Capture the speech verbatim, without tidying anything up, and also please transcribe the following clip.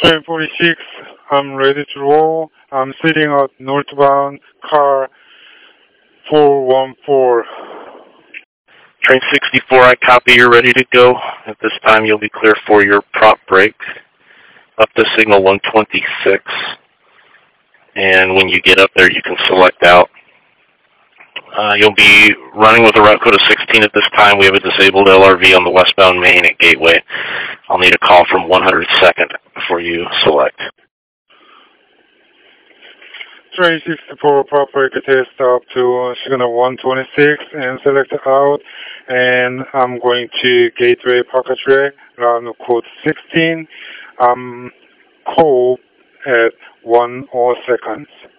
Train forty-six, I'm ready to roll. I'm sitting at northbound car four one four. Train sixty-four, I copy, you're ready to go. At this time, you'll be clear for your prop break up to signal one twenty-six. And when you get up there, you can select out. Uh, you'll be running with a route code of sixteen at this time. We have a disabled L R V on the westbound main at Gateway. I'll need a call from one hundred second before you select. Train sixty-four, prop break test up to signal one twenty-six and select out. And I'm going to Gateway Pocket Track, route code sixteen. Um, call at one oh seconds.